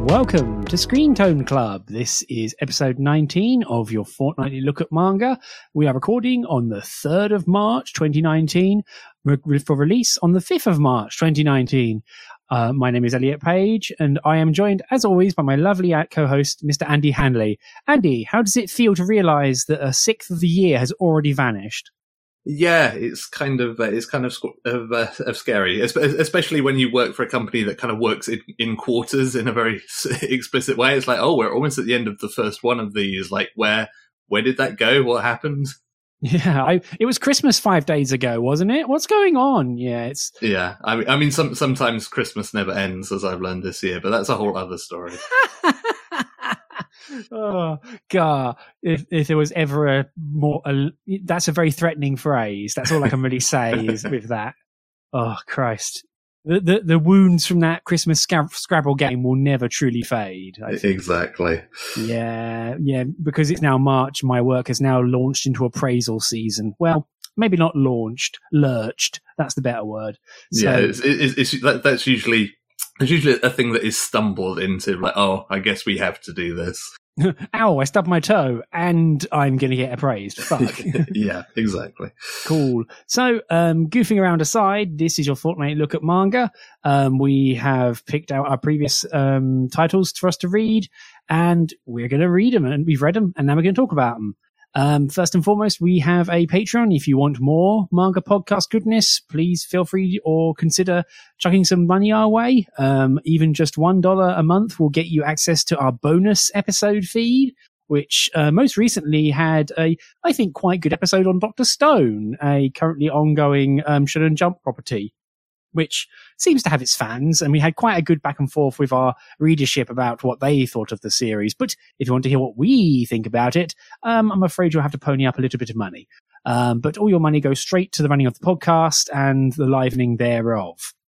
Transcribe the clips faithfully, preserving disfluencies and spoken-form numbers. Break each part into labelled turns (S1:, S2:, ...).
S1: welcome to Screen Tone Club. This is episode nineteen of your fortnightly look at manga. We are recording on the third of March twenty nineteen re- for release on the fifth of March twenty nineteen. Uh, my name is Elliot Page, and I am joined, as always, by my lovely co-host, Mister Andy Hanley. Andy, how does it feel to realise that a sixth of the year has already vanished?
S2: Yeah, it's kind of uh, it's kind of of, uh, of scary, especially when you work for a company that kind of works in, in quarters in a very explicit way. It's like, oh, we're almost at the end of the first one of these. Like, where where did that go? What happened?
S1: Yeah, I, it was Christmas five days ago, wasn't it? What's going on? Yeah, it's
S2: yeah. I mean, I mean, some, sometimes Christmas never ends, as I've learned this year, but that's a whole other story.
S1: Oh God! If if there was ever a more, a, that's a very threatening phrase. That's all I can really say is with that. Oh Christ! The the, the wounds from that Christmas scrab- Scrabble game will never truly fade.
S2: Exactly.
S1: Yeah, yeah. Because it's now March, my work has now launched into appraisal season. Well, maybe not launched, lurched. That's the better word.
S2: So, yeah, it's, it's, it's that, that's usually. It's usually a thing that is stumbled into, like, oh, I guess we have to do this.
S1: Ow, I stubbed my toe, and I'm going to get appraised. Fuck.
S2: Yeah, exactly.
S1: Cool. So, um, goofing around aside, this is your fortnightly look at manga. Um, we have picked out our previous um, titles for us to read, and we're going to read them, and we've read them, and now we're going to talk about them. Um, first and foremost, we have a Patreon. If you want more manga podcast goodness, please feel free or consider chucking some money our way. Um, even just one dollar a month will get you access to our bonus episode feed, which uh, most recently had a, I think, quite good episode on Doctor Stone, a currently ongoing um, Shonen Jump property, which seems to have its fans, and we had quite a good back and forth with our readership about what they thought of the series. But if you want to hear what we think about it, um, I'm afraid you'll have to pony up a little bit of money. Um, but all your money goes straight to the running of the podcast and the livening thereof.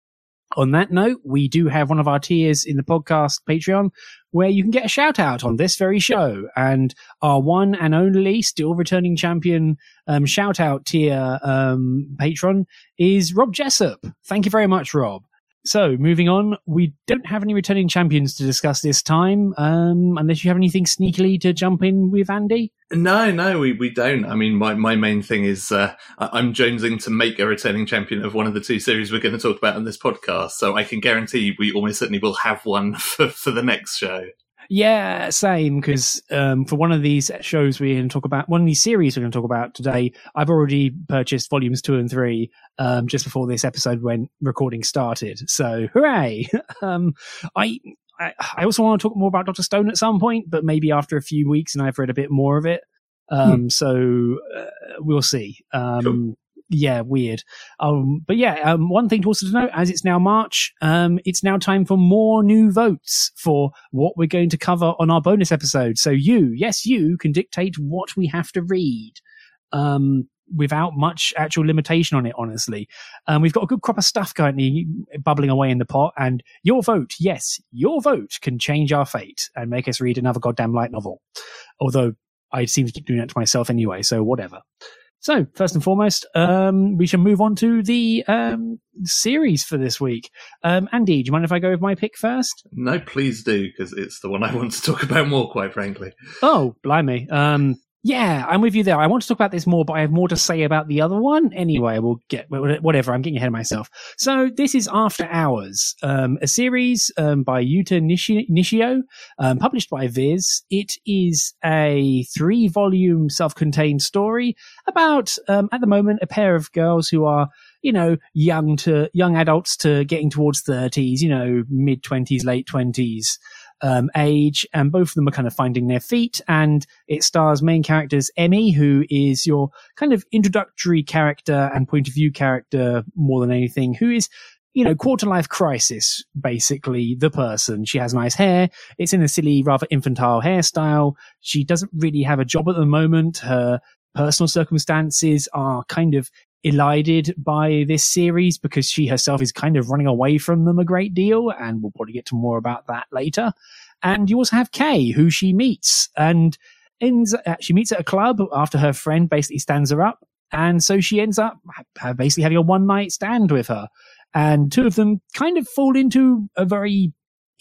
S1: On that note, we do have one of our tiers in the podcast Patreon where you can get a shout out on this very show. And our one and only still returning champion um, shout out tier um, patron is Rob Jessup. Thank you very much, Rob. So moving on, we don't have any returning champions to discuss this time, um, unless you have anything sneakily to jump in with, Andy.
S2: No, no, we, we don't. I mean, my, my main thing is uh, I'm jonesing to make a returning champion of one of the two series we're going to talk about on this podcast, so I can guarantee we almost certainly will have one for, for the next show.
S1: Yeah, same, because um, for one of these shows we're going to talk about, one of these series we're going to talk about today, I've already purchased volumes two and three um, just before this episode when recording started. So, hooray! um, I, I I also want to talk more about Doctor Stone at some point, but maybe after a few weeks and I've read a bit more of it. Um, hmm. So, uh, we'll see. Um, cool. Yeah, weird. Um, but yeah, um, one thing to also to note, as it's now March, um, it's now time for more new votes for what we're going to cover on our bonus episode. So you, yes, you can dictate what we have to read, um, without much actual limitation on it, honestly. Um, we've got a good crop of stuff currently bubbling away in the pot, and your vote, yes, your vote can change our fate and make us read another goddamn light novel. Although I seem to keep doing that to myself anyway, so whatever. So, first and foremost, um, we shall move on to the um, series for this week. Um, Andy, do you mind if I go with my pick first?
S2: No, please do, because it's the one I want to talk about more, quite frankly.
S1: Oh, blimey. Um, yeah, I'm with you there. I want to talk about this more, but I have more to say about the other one. Anyway, we'll get, whatever, I'm getting ahead of myself. So, this is After Hours, um, a series um, by Yuta Nishi- Nishio, um, published by Viz. It is a three-volume self-contained story about, um, at the moment, a pair of girls who are, you know, young to young adults to getting towards thirties, you know, mid-twenties, late twenties. Um, age, and both of them are kind of finding their feet, and it stars main characters Emmy, who is your kind of introductory character and point of view character more than anything, who is, you know, quarter life crisis, basically, the person. She has nice hair. It's in a silly, rather infantile hairstyle. She doesn't really have a job at the moment. Her personal circumstances are kind of elided by this series because she herself is kind of running away from them a great deal, and we'll probably get to more about that later. And you also have Kay, who she meets, and ends, uh, she meets at a club after her friend basically stands her up, and so she ends up basically having a one-night stand with her. And two of them kind of fall into a very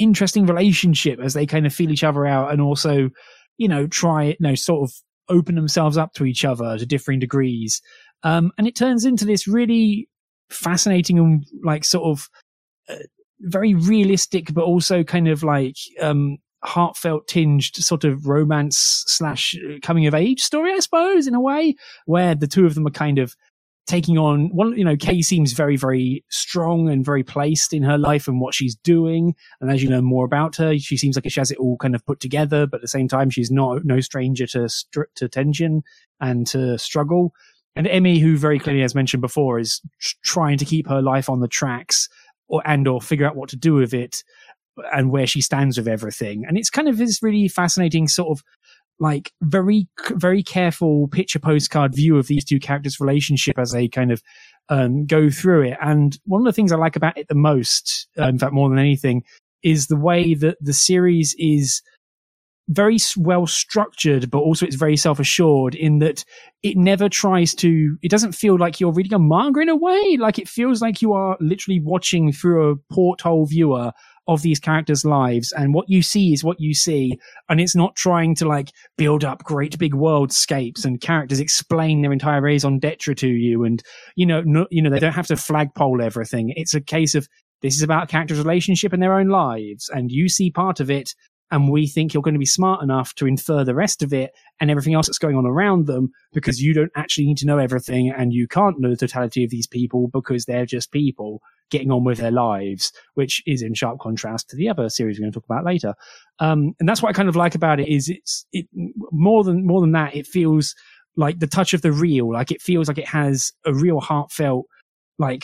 S1: interesting relationship as they kind of feel each other out and also, you know, try, you know, sort of open themselves up to each other to differing degrees. Um, and it turns into this really fascinating and like sort of uh, very realistic, but also kind of like, um, heartfelt tinged sort of romance slash coming of age story, I suppose, in a way, where the two of them are kind of taking on one, you know, Kay seems very, very strong and very placed in her life and what she's doing. And as you learn more about her, she seems like she has it all kind of put together, but at the same time, she's not no stranger to, to tension and to struggle. And Emmy, who very clearly, as mentioned before, is trying to keep her life on the tracks or, and or figure out what to do with it and where she stands with everything. And it's kind of this really fascinating sort of like very, very careful picture postcard view of these two characters' relationship as they kind of um, go through it. And one of the things I like about it the most, uh, in fact, more than anything, is the way that the series is very well structured, but also it's very self-assured in that it never tries to, it doesn't feel like you're reading a manga in a way. Like it feels like you are literally watching through a porthole viewer of these characters' lives, and what you see is what you see, and it's not trying to like build up great big worldscapes and characters explain their entire raison d'etre to you, and you know, no, you know, they don't have to flagpole everything. It's a case of this is about characters' relationship and their own lives, and you see part of it, and we think you're going to be smart enough to infer the rest of it and everything else that's going on around them, because you don't actually need to know everything, and you can't know the totality of these people because they're just people getting on with their lives, which is in sharp contrast to the other series we're going to talk about later. Um, and that's what I kind of like about it is it's it more than more than that. It feels like the touch of the real, like it feels like it has a real heartfelt, like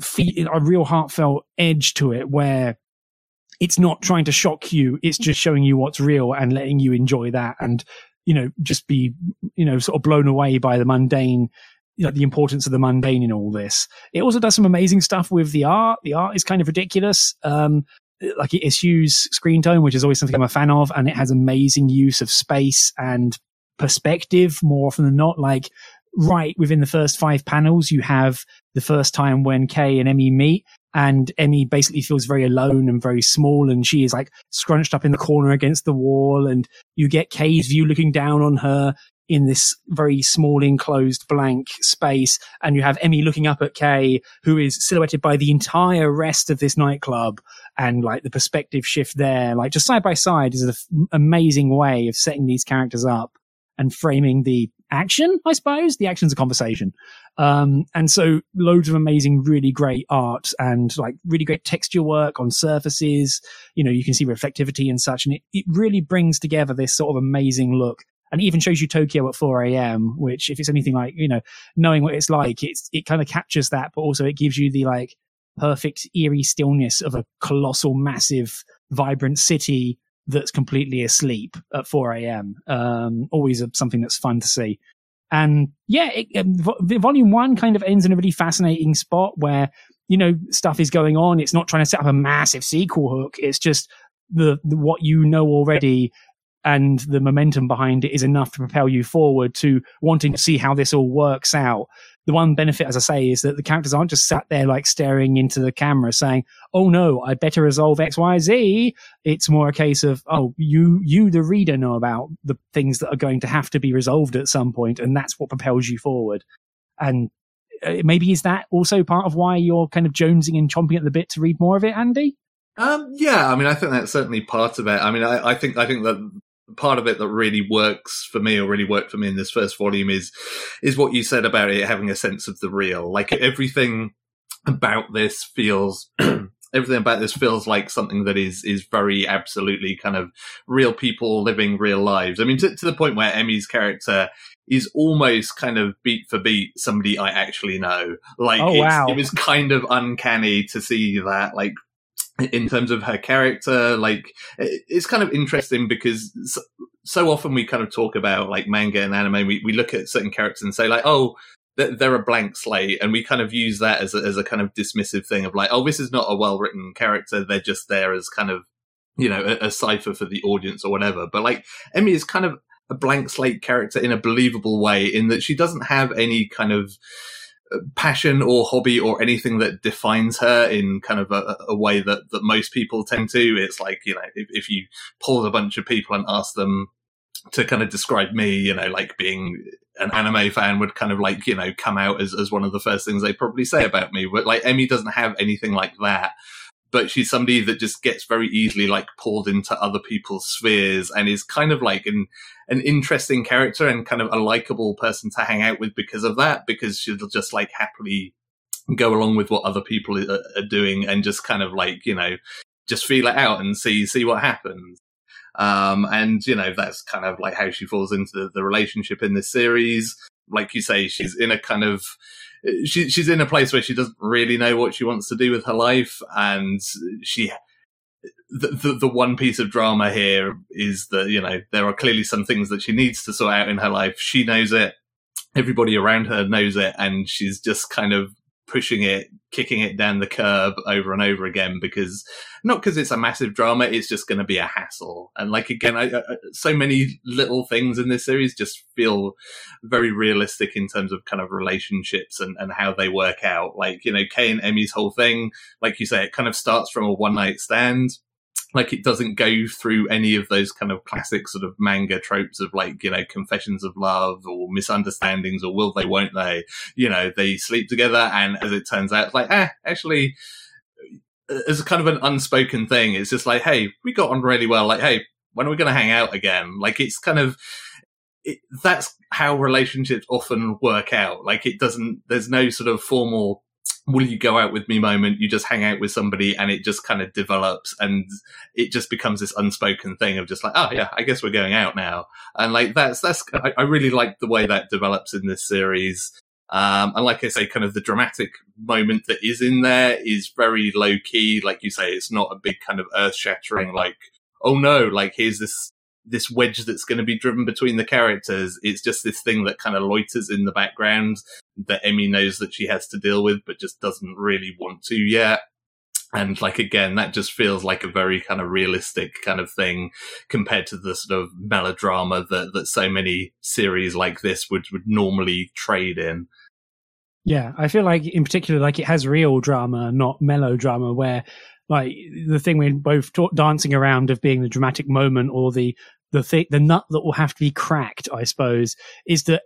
S1: a real heartfelt edge to it, where it's not trying to shock you. It's just showing you what's real and letting you enjoy that, and you know, just be you know sort of blown away by the mundane. You know, the importance of the mundane in all this. It also does some amazing stuff with the art. The art is kind of ridiculous. Um, like it eschews screen tone, which is always something I'm a fan of, and it has amazing use of space and perspective more often than not. Like right within the first five panels, you have the first time when Kay and Emmy meet, and Emmy basically feels very alone and very small, and she is like scrunched up in the corner against the wall, and you get Kay's view looking down on her in this very small enclosed blank space, and you have Emmy looking up at Kay, who is silhouetted by the entire rest of this nightclub, and like the perspective shift there, like just side by side is an f- amazing way of setting these characters up and framing the action, I suppose. The action's a conversation. Um, and so loads of amazing, really great art and like really great texture work on surfaces. You know, you can see reflectivity and such, and it, it really brings together this sort of amazing look. And it even shows you Tokyo at four a.m., which if it's anything like, you know, knowing what it's like, it's, it kind of captures that, but also it gives you the like perfect eerie stillness of a colossal, massive, vibrant city that's completely asleep at four a.m. Um, always a, something that's fun to see. And yeah, it, um, vo- volume one kind of ends in a really fascinating spot where, you know, stuff is going on. It's not trying to set up a massive sequel hook. It's just the, the what you know already, and the momentum behind it is enough to propel you forward to wanting to see how this all works out. The one benefit, as I say, is that the characters aren't just sat there like staring into the camera saying, oh no, I better resolve X, Y, Z. It's more a case of, oh, you, you, the reader, know about the things that are going to have to be resolved at some point, and that's what propels you forward. And uh, maybe is that also part of why you're kind of jonesing and chomping at the bit to read more of it, Andy?
S2: Um, yeah, I mean, I think that's certainly part of it. I mean, I, I think, I think that part of it that really works for me, or really worked for me in this first volume, is is what you said about it having a sense of the real. Like everything about this feels everything about this feels like something that is is very absolutely kind of real people living real lives. I mean, to, to the point where Emmy's character is almost kind of beat for beat somebody I actually know. Like,
S1: oh,
S2: it's,
S1: wow.
S2: It was kind of uncanny to see that, like, in terms of her character. Like, it's kind of interesting because so often we kind of talk about like manga and anime, we, we look at certain characters and say like, oh, they're a blank slate, and we kind of use that as a, as a kind of dismissive thing of like, oh, this is not a well-written character, they're just there as kind of, you know, a, a cipher for the audience or whatever. But like, Emmy is kind of a blank slate character in a believable way, in that she doesn't have any kind of passion or hobby or anything that defines her in kind of a, a way that, that most people tend to. It's like, you know, if, if you pull a bunch of people and ask them to kind of describe me, you know, like being an anime fan would kind of like, you know, come out as, as one of the first things they probably say about me. But like Emmy doesn't have anything like that. But she's somebody that just gets very easily like pulled into other people's spheres and is kind of like an, an interesting character and kind of a likable person to hang out with because of that, because she'll just like happily go along with what other people are, are doing and just kind of like, you know, just feel it out and see, see what happens. Um, and, you know, that's kind of like how she falls into the, the relationship in this series. Like you say, she's in a kind of, she, she's in a place where she doesn't really know what she wants to do with her life. And she, the, the, the one piece of drama here is that, you know, there are clearly some things that she needs to sort out in her life. She knows it. Everybody around her knows it. And she's just kind of pushing it, kicking it down the curb over and over again, because not because it's a massive drama, it's just going to be a hassle. And like, again, I, I, so many little things in this series just feel very realistic in terms of kind of relationships and, and how they work out. Like, you know, Kay and Emmy's whole thing, like you say, it kind of starts from a one night stand. Like, it doesn't go through any of those kind of classic sort of manga tropes of like, you know, confessions of love or misunderstandings or will they, won't they? You know, they sleep together, and as it turns out, it's like, ah, actually, as a kind of an unspoken thing, it's just like, hey, we got on really well. Like, hey, when are we going to hang out again? Like, it's kind of, it, that's how relationships often work out. Like, it doesn't, there's no sort of formal, will you go out with me moment. You just hang out with somebody and it just kind of develops, and it just becomes this unspoken thing of just like, oh yeah, I guess we're going out now. And like, that's, that's, I, I really like the way that develops in this series. Um, and like I say, kind of the dramatic moment that is in there is very low key. Like you say, it's not a big kind of earth shattering, like, oh no, like here's this, this wedge that's going to be driven between the characters. It's just this thing that kind of loiters in the background that Emmy knows that she has to deal with, but just doesn't really want to yet. And like, again, that just feels like a very kind of realistic kind of thing compared to the sort of melodrama that, that so many series like this would, would normally trade in.
S1: Yeah, I feel like in particular, like it has real drama, not melodrama, where like the thing we're both ta- dancing around of being the dramatic moment or the the thing, the nut that will have to be cracked, I suppose, is that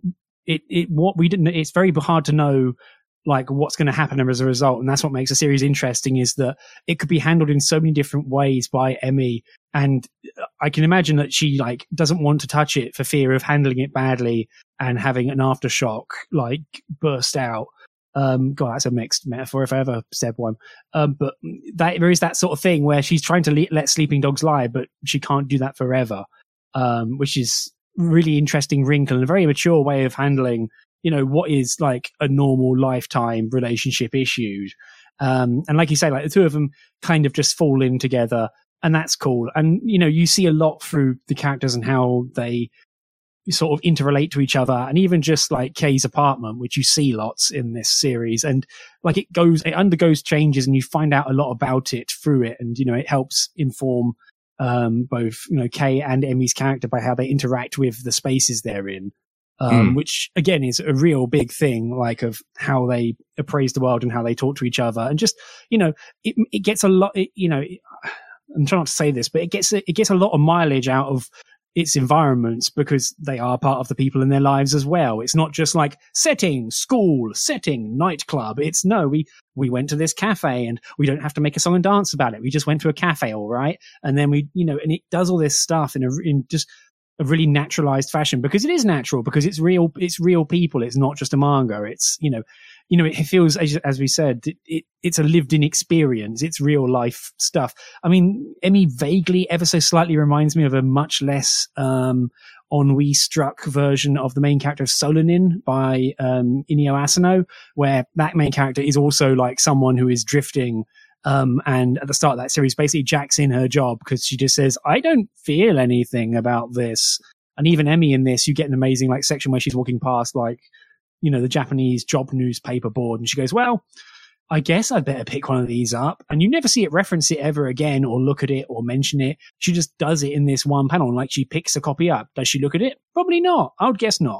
S1: it it what we didn't. It's very hard to know like what's going to happen as a result, and that's what makes a series interesting. Is that it could be handled in so many different ways by Emmy, and I can imagine that she like doesn't want to touch it for fear of handling it badly and having an aftershock like burst out. Um, God, that's a mixed metaphor if I ever said one. Um, but that, there is that sort of thing where she's trying to le- let sleeping dogs lie, but she can't do that forever. Um, which is really interesting wrinkle and a very mature way of handling, you know, what is like a normal lifetime relationship issue. Um, and like you say, like the two of them kind of just fall in together, and that's cool. And, you know, you see a lot through the characters and how they sort of interrelate to each other, and even just like Kay's apartment, which you see lots in this series, and like it goes, it undergoes changes, and you find out a lot about it through it, and you know it helps inform um, both you know Kay and Emmy's character by how they interact with the spaces they're in, um, mm. which again is a real big thing, like of how they appraise the world and how they talk to each other, and just you know it it gets a lot, it, you know. It, I'm trying not to say this, but it gets it gets a lot of mileage out of its environments because they are part of the people in their lives as well. It's not just like setting, school, setting, nightclub. It's no, we, we went to this cafe and we don't have to make a song and dance about it. We just went to a cafe, all right. And then we, you know, and it does all this stuff in a, in just a really naturalized fashion because it is natural, because it's real, it's real people. It's not just a manga. It's, you know, you know, it feels, as, as we said, it, it, it's a lived in experience. It's real life stuff. I mean, Emmy vaguely, ever so slightly reminds me of a much less um, ennui struck version of the main character of Solanin by um, Inio Asano, where that main character is also like someone who is drifting. Um, and at the start of that series, basically jacks in her job because she just says, I don't feel anything about this. And even Emmy in this, you get an amazing like section where she's walking past like, you know, the Japanese job newspaper board. And she goes, well, I guess I better pick one of these up. And you never see it reference it ever again or look at it or mention it. She just does it in this one panel. Like she picks a copy up. Does she look at it? Probably not. I would guess not.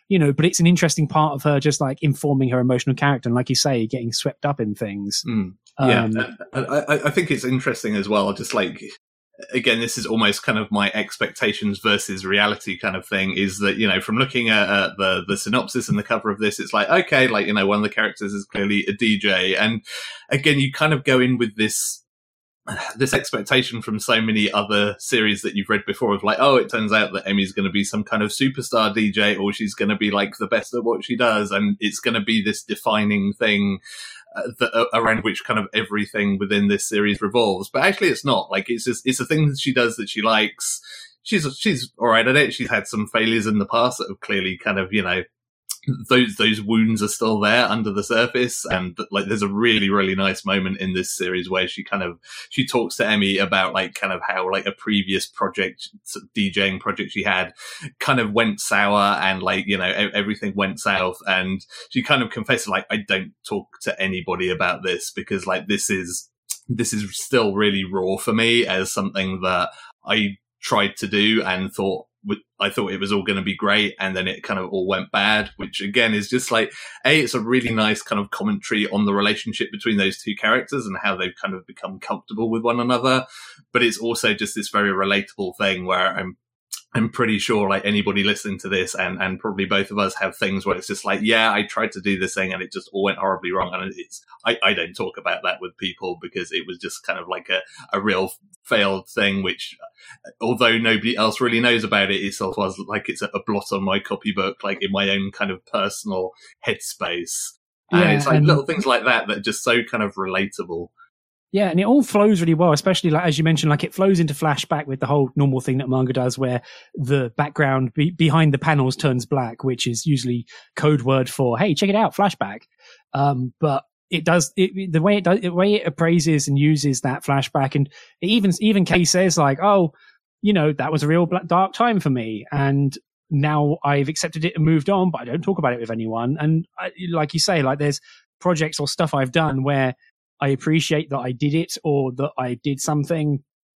S1: you know, but it's an interesting part of her just like informing her emotional character. And like you say, getting swept up in things.
S2: Mm. Yeah.
S1: Um,
S2: and I, I think it's interesting as well. Just like, again, this is almost kind of my expectations versus reality kind of thing, is that, you know, from looking at uh, the, the synopsis and the cover of this, it's like, okay, like, you know, one of the characters is clearly a D J. And again, you kind of go in with this, this expectation from so many other series that you've read before of like, oh, it turns out that Emmy's going to be some kind of superstar D J, or she's going to be like the best at what she does. And it's going to be this defining thing Uh, the, uh, around which kind of everything within this series revolves. But actually it's not. Like, it's just, it's a thing that she does that she likes. She's, she's all right at it. She's had some failures in the past that have clearly kind of, you know, those, those wounds are still there under the surface. And like, there's a really, really nice moment in this series where she kind of, she talks to Emmy about like kind of how like a previous project, DJing project she had kind of went sour, and like, you know, everything went south. And she kind of confesses like, I don't talk to anybody about this because like, this is, this is still really raw for me as something that I tried to do and thought, I thought it was all going to be great, and then it kind of all went bad, which again is just like, A, it's a really nice kind of commentary on the relationship between those two characters and how they've kind of become comfortable with one another. But it's also just this very relatable thing where I'm I'm pretty sure like anybody listening to this, and, and probably both of us, have things where it's just like, yeah, I tried to do this thing and it just all went horribly wrong. And it's, I, I don't talk about that with people because it was just kind of like a, a real failed thing, which although nobody else really knows about it, it sort of was like it's a, a blot on my copybook, like in my own kind of personal headspace. And
S1: yeah,
S2: it's like
S1: and-
S2: little things like that that are just so kind of relatable.
S1: Yeah, and it all flows really well, especially like as you mentioned, like it flows into flashback with the whole normal thing that manga does, where the background be- behind the panels turns black, which is usually code word for "Hey, check it out, flashback." Um, but it does it, the way it does, the way it appraises and uses that flashback, and it even even Kay says like, "Oh, you know, that was a real black, dark time for me," and now I've accepted it and moved on, but I don't talk about it with anyone. And I, like you say, like there's projects or stuff I've done where I appreciate that I did it or that I did something,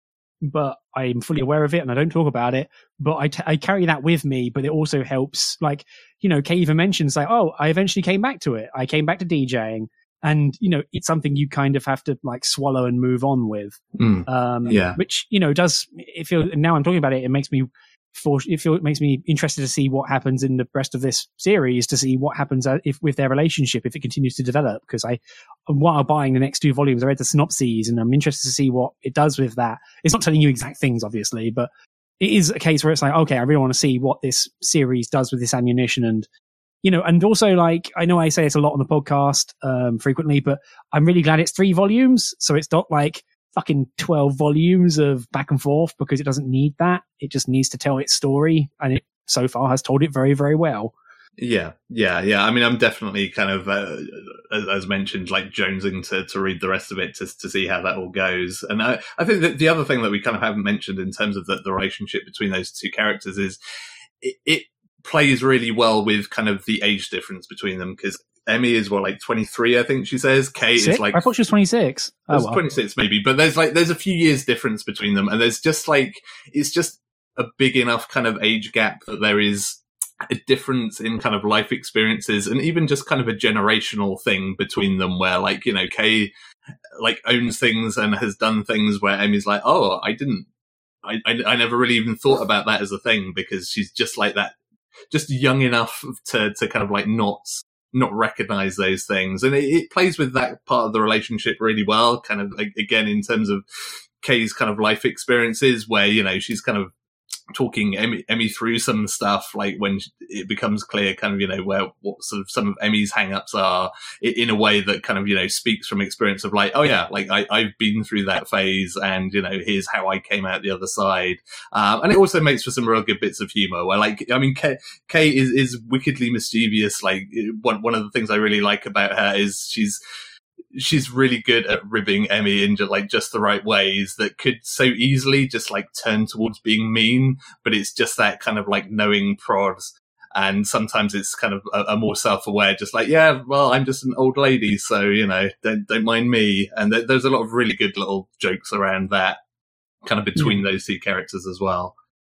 S1: but I'm fully aware of it and I don't talk about it. But I, t- I carry that with me, but it also helps. Like, you know, Kay even mentions like, oh, I eventually came back to it. I came back to DJing, and, you know, it's something you kind of have to like swallow and move on with.
S2: Mm,
S1: um,
S2: yeah.
S1: Which, you know, does, it feels, now I'm talking about it, it makes me For, it, feel, it makes me interested to see what happens in the rest of this series, to see what happens if with their relationship, if it continues to develop. Because I, while buying the next two volumes, I read the synopses, and I'm interested to see what it does with that. It's not telling you exact things, obviously, but it is a case where it's like, okay, I really want to see what this series does with this ammunition. And, you know, and also like, I know I say it a lot on the podcast um, frequently, but I'm really glad it's three volumes. So it's not like fucking twelve volumes of back and forth, because it doesn't need that. It just needs to tell its story, and it so far has told it very, very well.
S2: Yeah, yeah, yeah. I mean, I'm definitely kind of, uh, as, as mentioned, like jonesing to, to read the rest of it to to see how that all goes. And I, I think that the other thing that we kind of haven't mentioned in terms of the, the relationship between those two characters is it, it plays really well with kind of the age difference between them, because Emmy is what, like twenty-three, I think she says. Kate
S1: Six?
S2: is like,
S1: I thought she was twenty-six. Oh, well.
S2: twenty-six maybe, but there's like there's a few years difference between them, and there's just like it's just a big enough kind of age gap that there is a difference in kind of life experiences, and even just kind of a generational thing between them, where like, you know, Kay like owns things and has done things where Emmy's like, oh, I didn't, I, I, I never really even thought about that as a thing, because she's just like that, just young enough to to kind of like not. not recognize those things. And it, it plays with that part of the relationship really well, kind of like, again, in terms of Kay's kind of life experiences, where, you know, she's kind of talking Emmy, Emmy through some stuff, like when it becomes clear kind of, you know, where what sort of some of Emmy's hang-ups are, in a way that kind of, you know, speaks from experience of like, oh yeah, like I, I've been through that phase, and, you know, here's how I came out the other side. Um, and it also makes for some real good bits of humor where, like, I mean, Kay, Kay is, is wickedly mischievous. Like, one, one of the things I really like about her is she's, she's really good at ribbing Emmy in just, like just the right ways that could so easily just like turn towards being mean, but it's just that kind of like knowing prods. And sometimes it's kind of a, a more self-aware, just like, yeah, well, I'm just an old lady, so, you know, don't don't mind me. And th- there's a lot of really good little jokes around that, kind of between yeah. those two characters as well.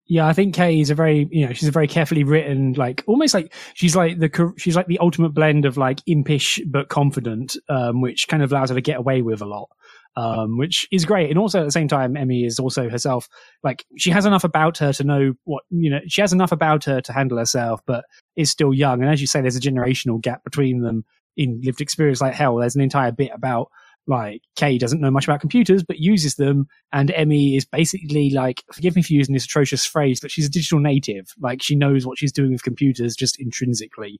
S1: Yeah, I think Kay is a very, you know, she's a very carefully written, like almost like she's like the she's like the ultimate blend of like impish but confident, um, which kind of allows her to get away with a lot, um, which is great. And also at the same time, Emmy is also herself, like she has enough about her to know what, you know, she has enough about her to handle herself, but is still young. And as you say, there's a generational gap between them in lived experience. Like hell, there's an entire bit about. Like Kay doesn't know much about computers, but uses them, and Emmy is basically like, forgive me for using this atrocious phrase, but she's a digital native. Like she knows what she's doing with computers just intrinsically,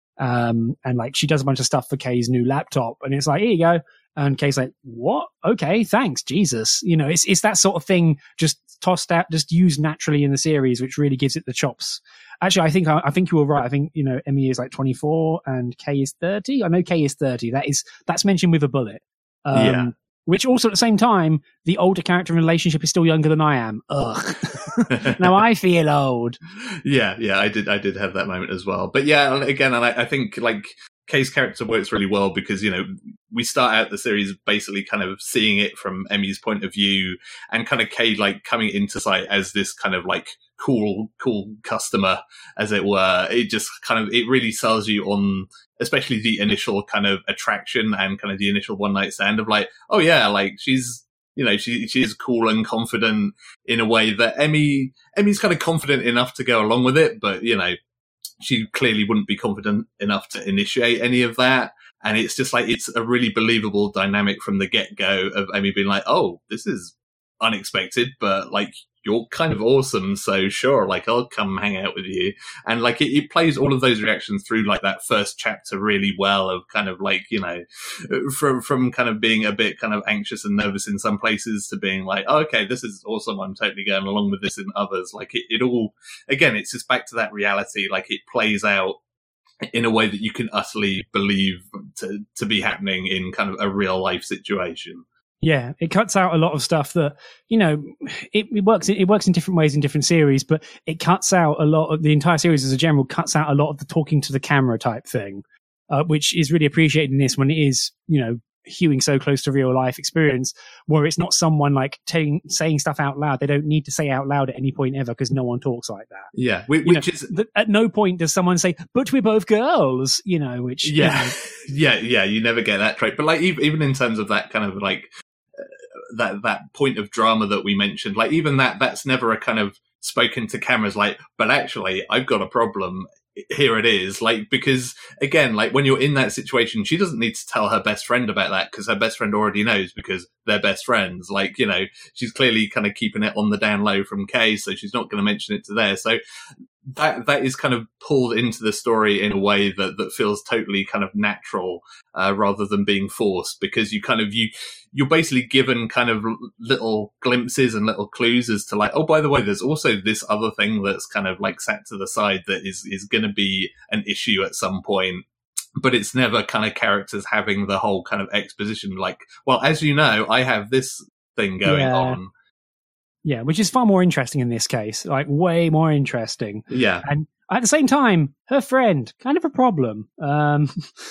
S1: um, and like she does a bunch of stuff for Kay's new laptop, and it's like, here you go, and Kay's like, what? Okay, thanks, Jesus. You know, it's it's that sort of thing, just tossed out, just used naturally in the series, which really gives it the chops. Actually, I think I, I think you were right. I think, you know, Emmy is like twenty-four and Kay is thirty. I know Kay is thirty. That is that's mentioned with a bullet. Um,
S2: yeah.
S1: Which also at the same time, the older character in the relationship is still younger than I am. Ugh. Now I feel old.
S2: Yeah, yeah, I did, I did have that moment as well. But yeah, again, and I, I think like Kay's character works really well because, you know, we start out the series basically kind of seeing it from Emmy's point of view, and kind of Kay like coming into sight as this kind of like cool, cool customer, as it were. It just kind of, it really sells you on, especially the initial kind of attraction and kind of the initial one night stand of like, oh yeah, like she's, you know, she she's cool and confident in a way that Emmy Emmy's kind of confident enough to go along with it, but you know, she clearly wouldn't be confident enough to initiate any of that. And it's just like, it's a really believable dynamic from the get go of Emmy being like, oh, this is unexpected, but like, you're kind of awesome, so sure, like, I'll come hang out with you. And like, it, it plays all of those reactions through like that first chapter really well, of kind of like, you know, from, from kind of being a bit kind of anxious and nervous in some places to being like, oh, okay, this is awesome, I'm totally going along with this in others. Like it, it all, again, it's just back to that reality. Like it plays out in a way that you can utterly believe to, to be happening in kind of a real life situation.
S1: Yeah, it cuts out a lot of stuff that, you know, it, it works. It works in different ways in different series, but it cuts out a lot of the entire series as a general. Cuts out a lot of the talking to the camera type thing, uh, which is really appreciated in this when it is, you know, hewing so close to real life experience, where it's not someone like t- saying stuff out loud. They don't need to say out loud at any point ever because no one talks like that.
S2: Yeah, which,
S1: you know,
S2: is
S1: th- at no point does someone say, "But we're both girls," you know. Which
S2: yeah,
S1: you know,
S2: yeah, yeah. You never get that trait, but like even even in terms of that kind of like. that that point of drama that we mentioned, like even that that's never a kind of spoken to cameras like, but actually I've got a problem, here it is, like, because again, like when you're in that situation, she doesn't need to tell her best friend about that because her best friend already knows because they're best friends. Like, you know, she's clearly kind of keeping it on the down low from Kay, so she's not going to mention it to there. So that that is kind of pulled into the story in a way that that feels totally kind of natural, uh, rather than being forced, because you kind of you you're basically given kind of little glimpses and little clues as to like, oh, by the way, there's also this other thing that's kind of like sat to the side that is is going to be an issue at some point. But it's never kind of characters having the whole kind of exposition like, well, as you know, I have this thing going
S1: yeah.
S2: on.
S1: Yeah, which is far more interesting in this case, like way more interesting.
S2: Yeah.
S1: And at the same time, her friend, kind of a problem. Um,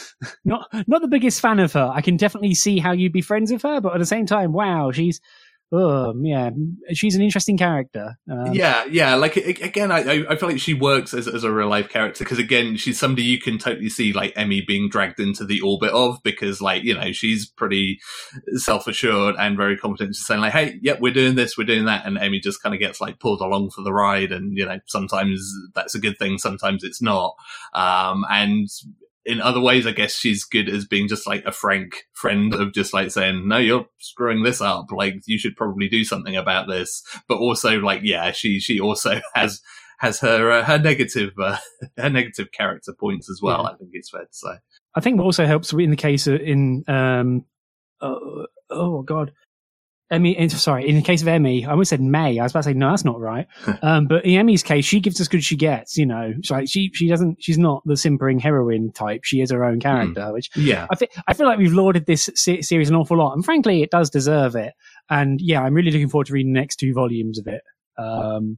S1: not not the biggest fan of her. I can definitely see how you'd be friends with her, but at the same time, wow, she's, oh, yeah, she's an interesting character. Um,
S2: yeah, yeah. Like again, I I feel like she works as as a real life character because again, she's somebody you can totally see like Emmy being dragged into the orbit of, because like, you know, she's pretty self assured and very confident, just saying like, hey, yep, we're doing this, we're doing that, and Emmy just kind of gets like pulled along for the ride, and you know, sometimes that's a good thing, sometimes it's not, um, and. In other ways, I guess she's good as being just like a frank friend of just like saying, no, you're screwing this up. Like, you should probably do something about this. But also like, yeah, she, she also has, has her, uh, her negative, uh, her negative character points as well. Yeah. I think it's fair to say.
S1: I think what also helps in the case of, in, um, uh, oh God. Emmy, in, sorry, in the case of Emmy, I almost said May. I was about to say, no, that's not right. um, but in Emmy's case, she gives as good as she gets, you know. She's like, she, she doesn't, she's not the simpering heroine type. She is her own character, mm. which
S2: yeah.
S1: I, th- I feel like we've lauded this se- series an awful lot. And frankly, it does deserve it. And yeah, I'm really looking forward to reading the next two volumes of it. Um,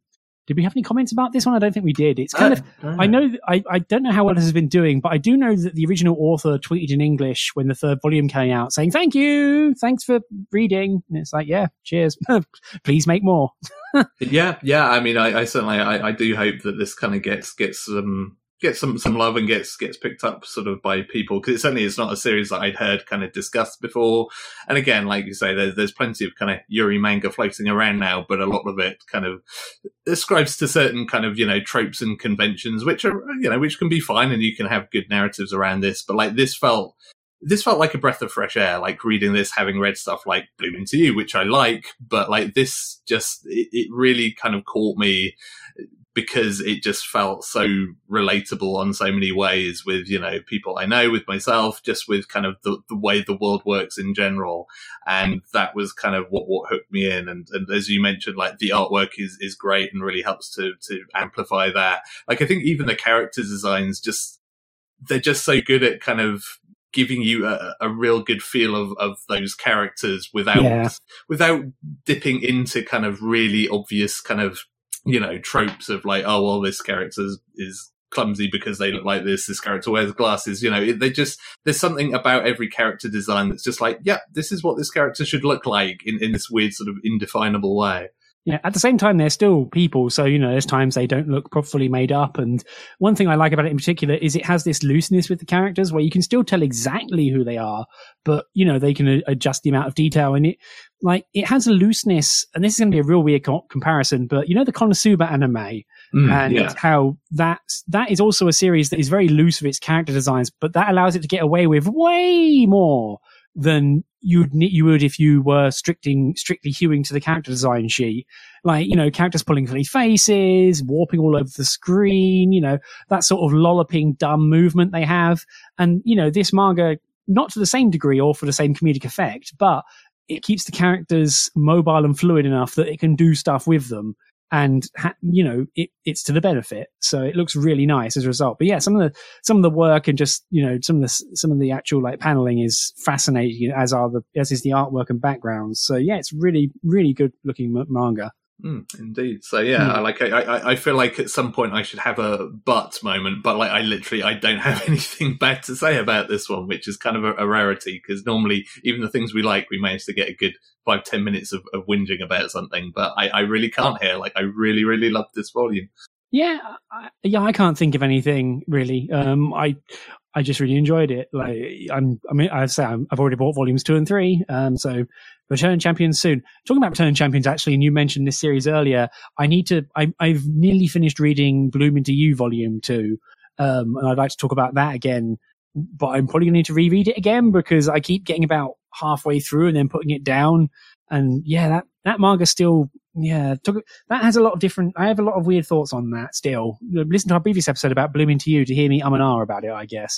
S1: Did we have any comments about this one? I don't think we did. It's kind
S2: uh,
S1: of,
S2: no.
S1: I know, I, I don't know how well this has been doing, but I do know that the original author tweeted in English when the third volume came out saying, thank you, thanks for reading. And it's like, yeah, cheers. Please make more.
S2: yeah, yeah. I mean, I, I certainly, I, I do hope that this kind of gets, gets some, gets some, some love and gets, gets picked up sort of by people. Cause it certainly is not a series that I'd heard kind of discussed before. And again, like you say, there's, there's plenty of kind of Yuri manga floating around now, but a lot of it kind of ascribes to certain kind of, you know, tropes and conventions, which are, you know, which can be fine and you can have good narratives around this. But like this felt, this felt like a breath of fresh air, like reading this, having read stuff like Bloom Into You, which I like, but like this just, it, it really kind of caught me because it just felt so relatable on so many ways with, you know, people I know, with myself, just with kind of the, the way the world works in general. And that was kind of what, what hooked me in. And, and as you mentioned, like the artwork is, is great and really helps to, to amplify that. Like, I think even the character designs just, they're just so good at kind of giving you a, a real good feel of, of those characters without, yeah. without dipping into kind of really obvious kind of, you know, tropes of like, oh, well, this character is, is clumsy because they look like this. This character wears glasses. You know, they just, there's something about every character design that's just like, yeah, this is what this character should look like in, in this weird sort of indefinable way.
S1: Yeah, at the same time, they're still people. So, you know, there's times they don't look properly made up. And one thing I like about it in particular is it has this looseness with the characters where you can still tell exactly who they are, but, you know, they can adjust the amount of detail. And it, like, it has a looseness, and this is going to be a real weird co- comparison, but, you know, the Konosuba anime mm, and yeah. how that's, that is also a series that is very loose with its character designs, but that allows it to get away with way more than you'd you would if you were strictly strictly hewing to the character design sheet. Like, you know, characters pulling funny faces, warping all over the screen, you know, that sort of lolloping dumb movement they have. And, you know, this manga, not to the same degree or for the same comedic effect, but it keeps the characters mobile and fluid enough that it can do stuff with them. And, ha- you know, it, it's to the benefit. So it looks really nice as a result. But yeah, some of the, some of the work and just, you know, some of the, some of the actual like paneling is fascinating, as are the, as is the artwork and backgrounds. So yeah, it's really, really good looking m- manga.
S2: Mm, indeed. So yeah, mm. I like, I, I, I feel like at some point I should have a but moment, but like I literally, I don't have anything bad to say about this one, which is kind of a, a rarity because normally even the things we like, we manage to get a good five, ten minutes of, of whinging about something, but I, I really can't here. Like I really, really love this volume.
S1: Yeah. I, yeah. I can't think of anything really. Um, I, I just really enjoyed it. Like I'm, I mean, I say I'm, I've already bought volumes two and three. Um, so Return Champions soon. Talking about Return Champions, actually, and you mentioned this series earlier. I need to. I, I've nearly finished reading Bloom Into You Volume Two, um, and I'd like to talk about that again. But I'm probably going to need to reread it again because I keep getting about halfway through and then putting it down. And yeah, that that manga still. Yeah, took, that has a lot of different. I have a lot of weird thoughts on that still. Listen to our previous episode about Bloom Into You to hear me um and ah about it, I guess.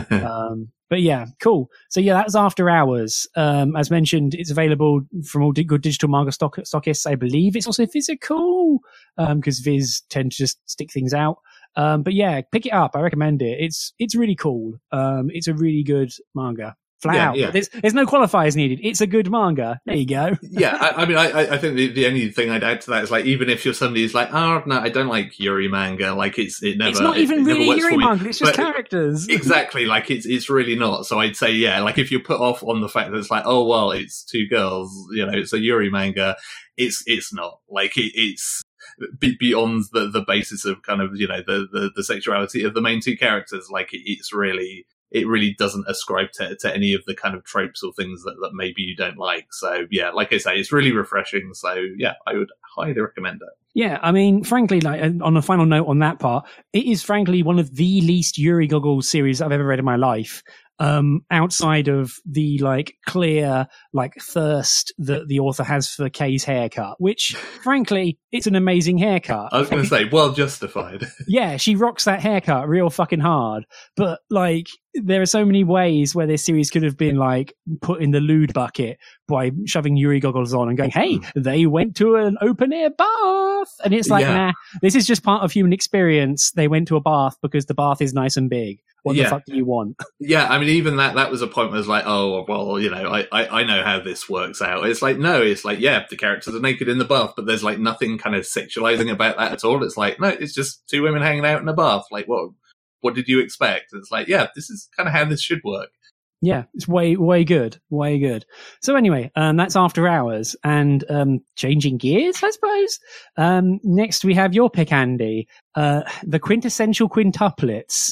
S1: um, but yeah, cool. So yeah, that's After Hours. Um, as mentioned, it's available from all good digital manga stock, stockists. I believe it's also physical because um, Viz tend to just stick things out. Um, but yeah, pick it up. I recommend it. It's it's really cool. Um, it's a really good manga. Flat yeah, out. Yeah. There's, there's no qualifiers needed. It's a good manga. There you go.
S2: yeah, I, I mean, I, I think the, the only thing I'd add to that is like, even if you're somebody who's like, oh no, I don't like Yuri manga, like it's it never.
S1: It's not even
S2: it,
S1: really
S2: it
S1: Yuri manga. It's just but characters.
S2: Exactly, like it's it's really not. So I'd say yeah, like if you're put off on the fact that it's like, oh well, it's two girls, you know, it's a Yuri manga. It's it's not like it, it's. Beyond the, the basis of kind of, you know, the, the, the sexuality of the main two characters, like it, it's really, it really doesn't ascribe to, to any of the kind of tropes or things that, that maybe you don't like. So yeah, like I say, it's really refreshing. So yeah, I would highly recommend it.
S1: Yeah, I mean, frankly, like on a final note on that part, it is frankly one of the least Yuri Goggles series I've ever read in my life. Um, outside of the like clear like thirst that the author has for Kay's haircut, which frankly, it's an amazing haircut.
S2: I was going to say, well justified.
S1: Yeah, she rocks that haircut real fucking hard. But like, there are so many ways where this series could have been like put in the lewd bucket by shoving Yuri Goggles on and going, hey, they went to an open air bath. And it's like, yeah. nah, this is just part of human experience. They went to a bath because the bath is nice and big. What
S2: yeah.
S1: the fuck do you want?
S2: Yeah, I mean, even that that was a point where it's like, oh, well, you know, I, I, I know how this works out. It's like, no, it's like, yeah, the characters are naked in the bath, but there's like nothing kind of sexualizing about that at all. It's like, no, it's just two women hanging out in a bath. Like, what, what did you expect? It's like, yeah, this is kind of how this should work.
S1: Yeah, it's way, way good. Way good. So anyway, um, that's After Hours. And um, changing gears, I suppose. Um, next we have your pick, Andy. Uh, the quintessential quintuplets.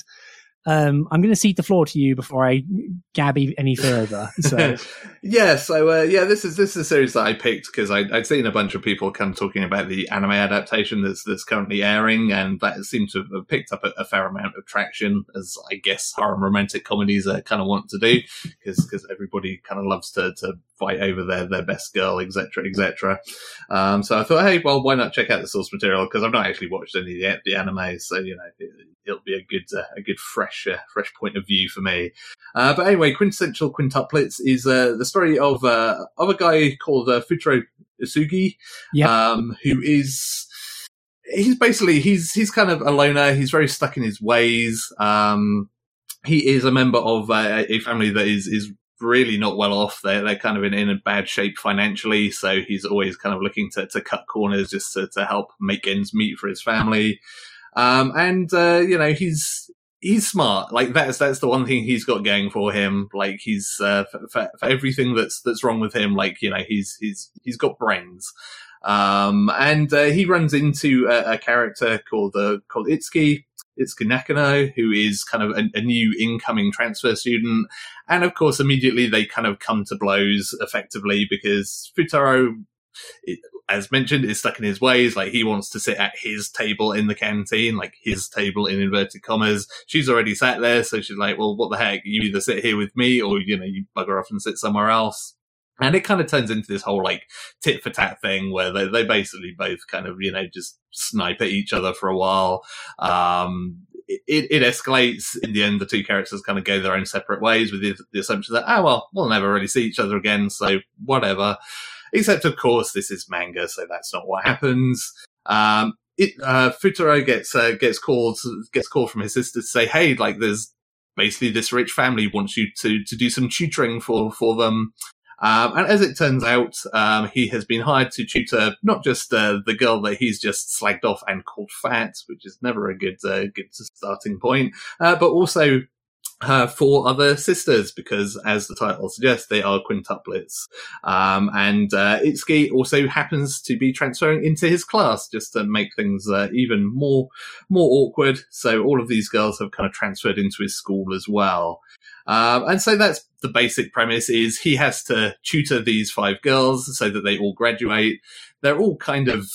S1: Um, I'm going to cede the floor to you before I gab any further. So,
S2: yeah, so uh, yeah, this is this is a series that I picked because I'd seen a bunch of people kind of talking about the anime adaptation that's that's currently airing, and that seemed to have picked up a, a fair amount of traction, as I guess harem romantic comedies uh, kind of want to do, because because everybody kind of loves to to fight over their their best girl, et cetera, et cetera. Um, so I thought, hey, well, why not check out the source material? Because I've not actually watched any of the, the anime, so you know, it, it'll be a good uh, a good fresh. Uh, fresh point of view for me. Uh, but anyway, Quintessential Quintuplets is uh, the story of uh, of a guy called uh, Futaro Isugi, yep. um, who is he's basically he's he's kind of a loner. He's very stuck in his ways. Um, he is a member of uh, a family that is is really not well off. They're they're kind of in, in a bad shape financially, so he's always kind of looking to to cut corners just to, to help make ends meet for his family. Um, and uh, you know he's He's smart. Like that's that's the one thing he's got going for him. Like he's uh, for, for, for everything that's that's wrong with him. Like you know he's he's he's got brains. Um, and uh, he runs into a, a character called uh, called Itsuki Itsuki Nakano, who is kind of a, a new incoming transfer student. And of course, immediately they kind of come to blows effectively because Futaro, It, as mentioned, is stuck in his ways. Like he wants to sit at his table in the canteen, like his table in inverted commas. She's already sat there, so she's like, well, what the heck? You either sit here with me or, you know, you bugger off and sit somewhere else. And it kind of turns into this whole like tit for tat thing where they, they basically both kind of, you know, just snipe at each other for a while. Um, It, it escalates. In the end, the two characters kind of go their own separate ways with the, the assumption that, oh, well, we'll never really see each other again, so whatever. Except, of course, this is manga, so that's not what happens. Um, it, uh, Futaro gets, uh, gets called, gets called from his sister to say, hey, like, there's basically this rich family wants you to, to do some tutoring for, for them. Um, and as it turns out, um, he has been hired to tutor not just uh, the girl that he's just slagged off and called fat, which is never a good uh, good starting point, uh, but also her four other sisters, because as the title suggests, they are quintuplets. Um, and uh, Itsuki also happens to be transferring into his class just to make things uh, even more more awkward. So all of these girls have kind of transferred into his school as well. Um, and so that's the basic premise, is he has to tutor these five girls so that they all graduate. They're all kind of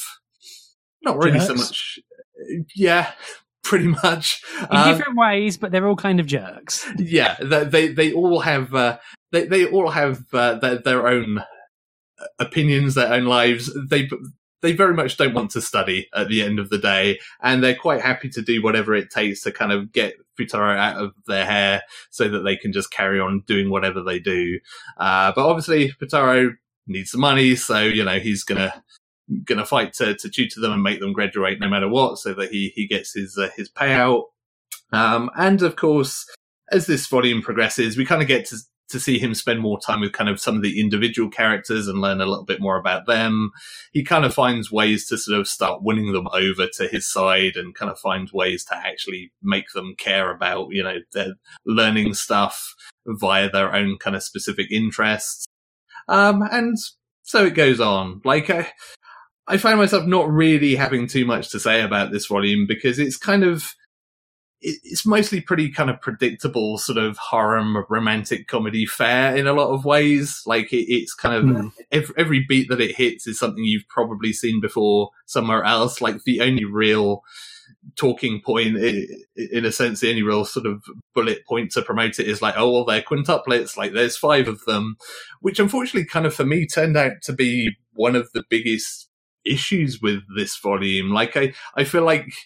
S2: not really jerks. So much. Yeah, pretty much.
S1: In um, different ways, but they're all kind of jerks.
S2: Yeah, they, they, they all have, uh, they, they all have, uh, their, their own opinions, their own lives. They, They very much don't want to study at the end of the day, and they're quite happy to do whatever it takes to kind of get Futaro out of their hair so that they can just carry on doing whatever they do. Uh, but obviously, Futaro needs the money, so, you know, he's gonna gonna fight to, to tutor them and make them graduate no matter what, so that he, he gets his uh, his payout. Um, and of course, as this volume progresses, we kind of get to to see him spend more time with kind of some of the individual characters and learn a little bit more about them. He kind of finds ways to sort of start winning them over to his side and kind of find ways to actually make them care about, you know, their learning stuff via their own kind of specific interests. Um, and so it goes on. Like, I, I find myself not really having too much to say about this volume because it's kind of, it's mostly pretty kind of predictable sort of harem romantic comedy fare in a lot of ways. Like it, it's kind of mm. every, every beat that it hits is something you've probably seen before somewhere else. Like the only real talking point, in a sense, the only real sort of bullet point to promote it is like, oh, well, they're quintuplets. Like there's five of them, which unfortunately kind of for me turned out to be one of the biggest issues with this volume. Like I, I feel like,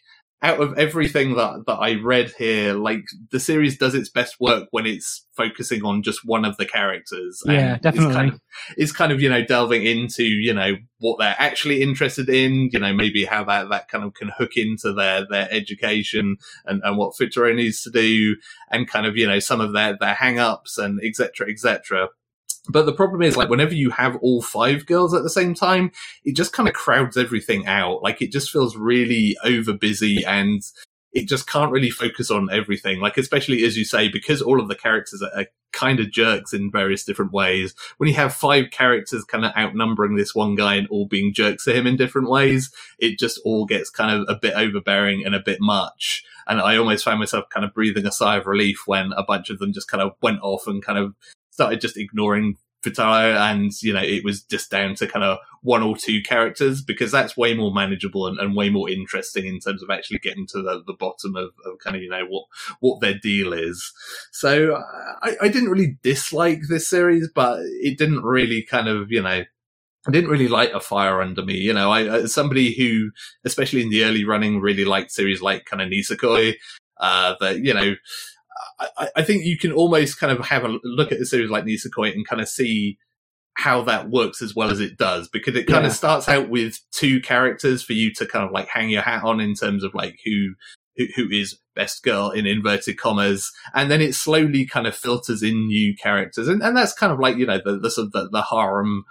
S2: out of everything that, that I read here, like the series does its best work when it's focusing on just one of the characters.
S1: Yeah,
S2: and
S1: definitely.
S2: It's kind of, it's kind of, you know, delving into, you know, what they're actually interested in, you know, maybe how that, that kind of can hook into their, their education and, and what Futaro needs to do, and kind of, you know, some of their, their hang-ups and et cetera, et cetera. But the problem is, like, whenever you have all five girls at the same time, it just kind of crowds everything out. Like, it just feels really over busy, and it just can't really focus on everything. Like, especially, as you say, because all of the characters are, are kind of jerks in various different ways. When you have five characters kind of outnumbering this one guy and all being jerks to him in different ways, it just all gets kind of a bit overbearing and a bit much. And I almost found myself kind of breathing a sigh of relief when a bunch of them just kind of went off and kind of started just ignoring Futaro, and, you know, it was just down to kind of one or two characters, because that's way more manageable and, and way more interesting in terms of actually getting to the, the bottom of, of kind of, you know, what, what their deal is. So I, I didn't really dislike this series, but it didn't really kind of, you know, I didn't really light a fire under me. You know, I, as somebody who, especially in the early running, really liked series like kind of Nisekoi, uh, that, you know, I, I think you can almost kind of have a look at a series like Nisekoi and kind of see how that works as well as it does, because it kind yeah. of starts out with two characters for you to kind of like hang your hat on in terms of like who, who, who is best girl in inverted commas. And then it slowly kind of filters in new characters. And, and that's kind of like, you know, the, the sort of the, the harem,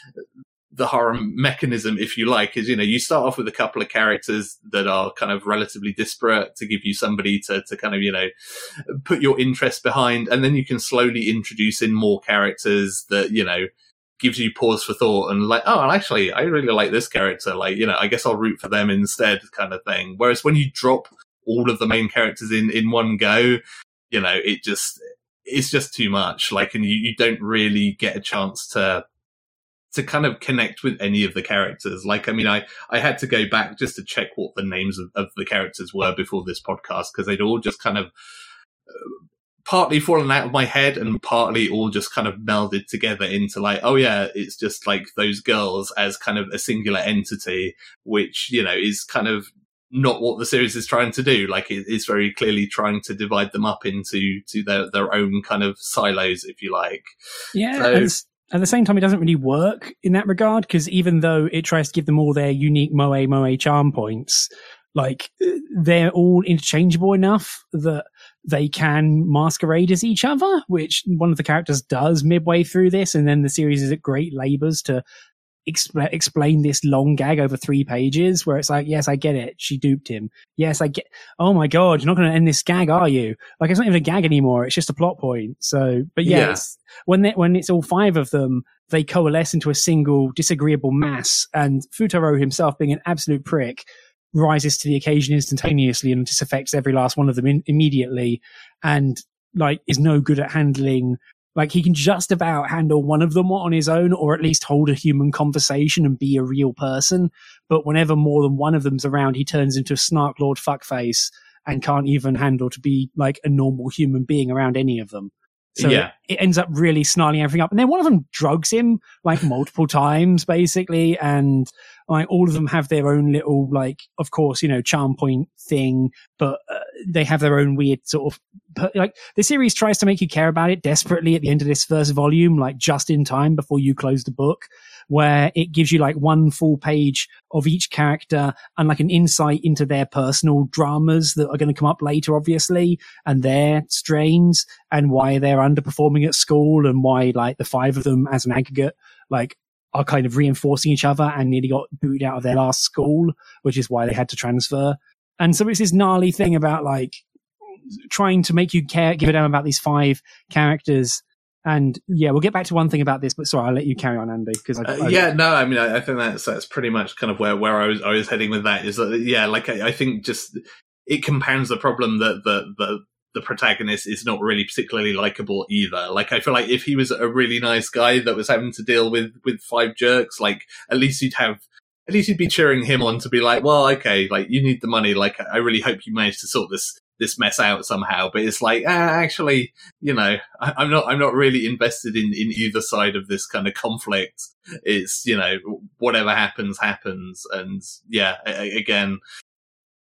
S2: the harem mechanism, if you like, is, you know, you start off with a couple of characters that are kind of relatively disparate to give you somebody to, to kind of, you know, put your interest behind. And then you can slowly introduce in more characters that, you know, gives you pause for thought and like, oh, actually, I really like this character. Like, you know, I guess I'll root for them instead, kind of thing. Whereas when you drop all of the main characters in, in one go, you know, it just, it's just too much. Like, and you, you don't really get a chance to, to kind of connect with any of the characters. Like, I mean, I, I had to go back just to check what the names of, of the characters were before this podcast, because they'd all just kind of uh, partly fallen out of my head and partly all just kind of melded together into like, oh yeah, it's just like those girls as kind of a singular entity, which, you know, is kind of not what the series is trying to do. Like, it, it's very clearly trying to divide them up into to their, their own kind of silos, if you like.
S1: Yeah.
S2: So,
S1: at the same time, it doesn't really work in that regard, because even though it tries to give them all their unique Moe Moe charm points, like, they're all interchangeable enough that they can masquerade as each other, which one of the characters does midway through this, and then the series is at great labours to exp- explain this long gag over three pages where it's like, yes, I get it, she duped him. Yes, I get, oh my god, you're not going to end this gag, are you? Like, it's not even a gag anymore, it's just a plot point. So, but yeah,
S2: yeah.
S1: It's, when they, when it's all five of them, they coalesce into a single disagreeable mass, and Futaro himself, being an absolute prick, rises to the occasion instantaneously and disaffects every last one of them in, immediately, and like is no good at handling. Like, he can just about handle one of them on his own, or at least hold a human conversation and be a real person. But whenever more than one of them's around, he turns into a snark lord fuckface and can't even handle to be like a normal human being around any of them. So
S2: yeah.
S1: it, it ends up really snarling everything up. And then one of them drugs him like multiple times, basically. And like all of them have their own little, like, of course, you know, charm point thing, but uh, they have their own weird sort of, like, the series tries to make you care about it desperately at the end of this first volume, like just in time before you close the book, where it gives you like one full page of each character and like an insight into their personal dramas that are going to come up later, obviously, and their strains and why they're underperforming at school, and why like the five of them as an aggregate, like, are kind of reinforcing each other and nearly got booted out of their last school, which is why they had to transfer. And so it's this gnarly thing about like trying to make you care, give a damn about these five characters. And yeah, we'll get back to one thing about this, but sorry, I'll let you carry on, Andy. Because I,
S2: uh,
S1: I,
S2: yeah, no, I mean, I, I think that's that's pretty much kind of where, where I was I was heading with that. Is that yeah, like I, I think just it compounds the problem that the the the protagonist is not really particularly likable either. Like, I feel like if he was a really nice guy that was having to deal with with five jerks, like at least you'd have. At least you'd be cheering him on to be like, well, okay, like, you need the money. Like, I really hope you manage to sort this, this mess out somehow. But it's like, ah, actually, you know, I, I'm not, I'm not really invested in, in either side of this kind of conflict. It's, you know, whatever happens, happens. And yeah, a, again,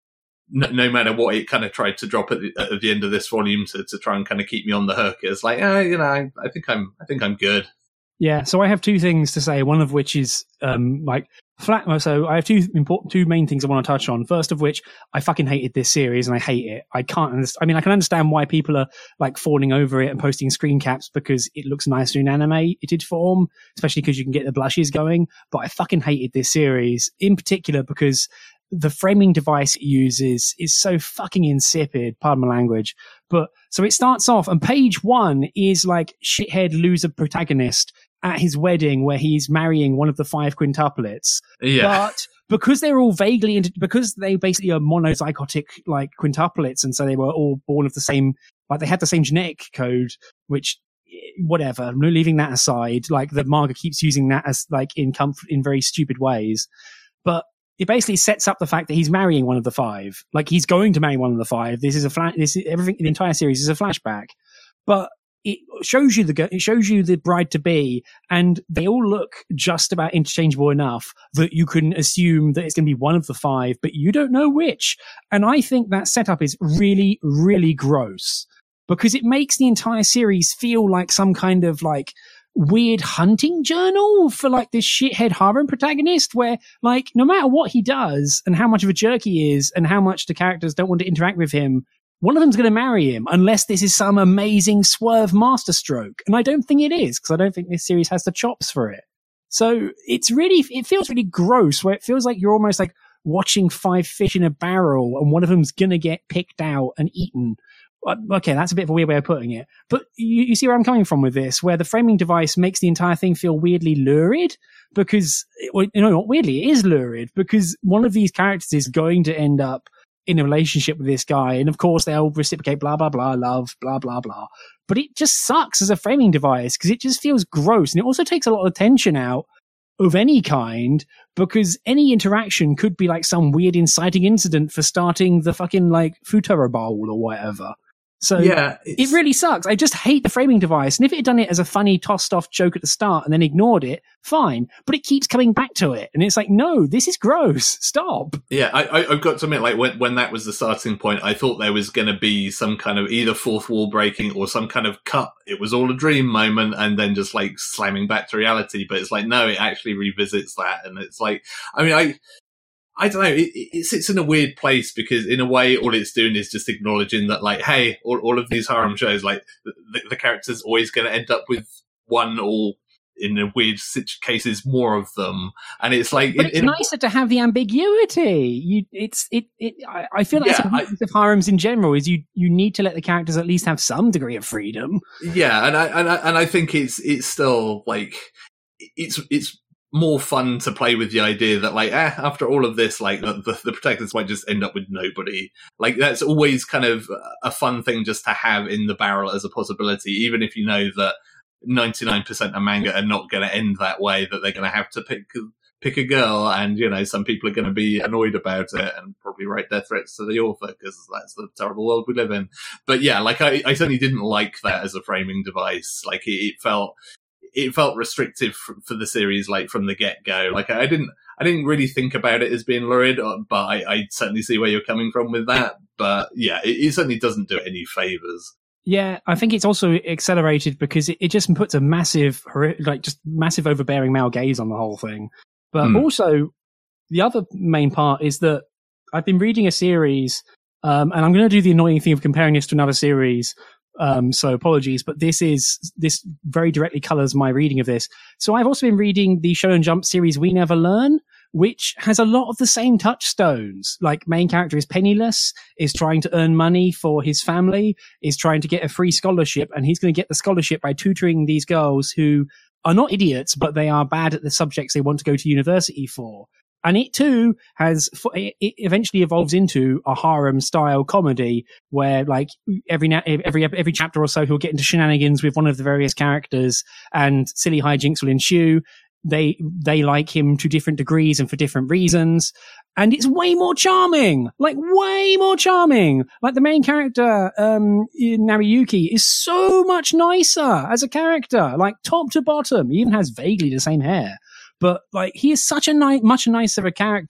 S2: no, no matter what it kind of tried to drop at the, at the end of this volume to, to try and kind of keep me on the hook, it's like, eh, you know, I, I think I'm, I think I'm good.
S1: Yeah. So I have two things to say. One of which is um like flat. So I have two important, two main things I want to touch on. First of which, I fucking hated this series and I hate it. I can't understand. I mean, I can understand why people are like fawning over it and posting screen caps because it looks nicer in animated form, especially because you can get the blushes going. But I fucking hated this series in particular because the framing device it uses is so fucking insipid, pardon my language. But so it starts off and page one is like shithead loser protagonist at his wedding where he's marrying one of the five quintuplets.
S2: Yeah.
S1: But because they're all vaguely, into, because they basically are monozygotic like quintuplets, and so they were all born of the same, like they had the same genetic code, which whatever, leaving that aside, like the manga keeps using that as like in comfort, in very stupid ways. But it basically sets up the fact that he's marrying one of the five. Like he's going to marry one of the five. This is a flash. This is everything. The entire series is a flashback, but it shows you the it shows you the bride to be, and they all look just about interchangeable enough that you can assume that it's going to be one of the five, but you don't know which. And I think that setup is really, really gross because it makes the entire series feel like some kind of like weird hunting journal for like this shithead harem protagonist where like no matter what he does and how much of a jerk he is and how much the characters don't want to interact with him, one of them's going to marry him unless this is some amazing swerve masterstroke. And I don't think it is because I don't think this series has the chops for it. So it's really, it feels really gross where it feels like you're almost like watching five fish in a barrel and one of them's going to get picked out and eaten. Okay, that's a bit of a weird way of putting it. But you, you see where I'm coming from with this, where the framing device makes the entire thing feel weirdly lurid because, well, you know, not weirdly, it is lurid because one of these characters is going to end up in a relationship with this guy. And of course, they'll reciprocate, blah, blah, blah, love, blah, blah, blah. But it just sucks as a framing device because it just feels gross. And it also takes a lot of tension out of any kind because any interaction could be like some weird inciting incident for starting the fucking like Futuro Bowl or whatever. So
S2: yeah,
S1: it really sucks. I just hate the framing device. And if it had done it as a funny tossed off joke at the start and then ignored it, fine. But it keeps coming back to it. And it's like, no, this is gross. Stop.
S2: Yeah, I, I, I've got to admit, like when, when that was the starting point, I thought there was going to be some kind of either fourth wall breaking or some kind of cut. It was all a dream moment and then just like slamming back to reality. But it's like, no, it actually revisits that. And it's like, I mean, I... I don't know, it, it sits in a weird place because in a way all it's doing is just acknowledging that like, hey, all, all of these harem shows, like the, the character's always going to end up with one or in a weird cases more of them. And it's like,
S1: but
S2: in,
S1: it's
S2: in
S1: nicer to have the ambiguity. You, it's, it, it, I, I feel like
S2: yeah,
S1: it's a weakness of harems in general is you, you need to let the characters at least have some degree of freedom.
S2: Yeah. And I, and I, and I think it's, it's still like, it's, it's, more fun to play with the idea that like eh, after all of this like the, the, the protagonists might just end up with nobody. Like that's always kind of a fun thing just to have in the barrel as a possibility, even if you know that ninety-nine percent of manga are not going to end that way, that they're going to have to pick pick a girl and you know some people are going to be annoyed about it and probably write death threats to the author because that's the terrible world we live in. But yeah, like I, I certainly didn't like that as a framing device. Like it, it felt it felt restrictive for, for the series, like from the get go. Like I didn't, I didn't really think about it as being lurid, but I, I certainly see where you're coming from with that. But yeah, it, it certainly doesn't do it any favors.
S1: Yeah, I think it's also accelerated because it, it just puts a massive, like just massive overbearing male gaze on the whole thing. But mm. also, the other main part is that I've been reading a series, um, and I'm going to do the annoying thing of comparing this to another series. Um, so apologies, but this is, this very directly colors my reading of this. So I've also been reading the Shonen Jump series We Never Learn, which has a lot of the same touchstones. Like main character is penniless, is trying to earn money for his family, is trying to get a free scholarship, and he's going to get the scholarship by tutoring these girls who are not idiots, but they are bad at the subjects they want to go to university for. And it too has, it eventually evolves into a harem style comedy where like every, every, every chapter or so he'll get into shenanigans with one of the various characters and silly hijinks will ensue. They, they like him to different degrees and for different reasons. And it's way more charming, like way more charming. Like the main character, um, Nariyuki is so much nicer as a character, like top to bottom. He even has vaguely the same hair. But like he is such a ni- much nicer a character,